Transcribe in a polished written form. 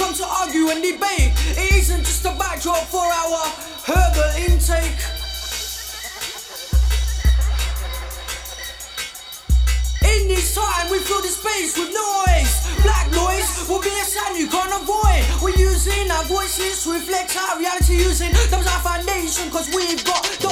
come to argue and debate. It isn't just a backdrop for our herbal intake. In this time we fill the space with noise. Black noise will be a sound you can't avoid. We're using our voices to reflect our reality, using them as our foundation, cause we've got